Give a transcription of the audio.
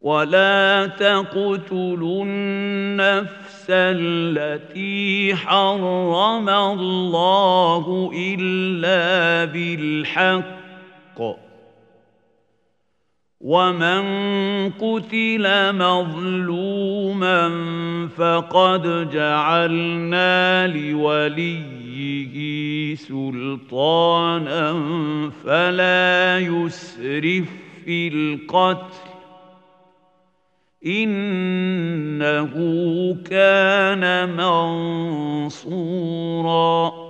ولا تقتلوا النفس التي حرم الله إلا بالحق ومن قتل مظلوما فقد جعلنا لوليه سلطانا فلا يسرف في القتل إنه كان منصورا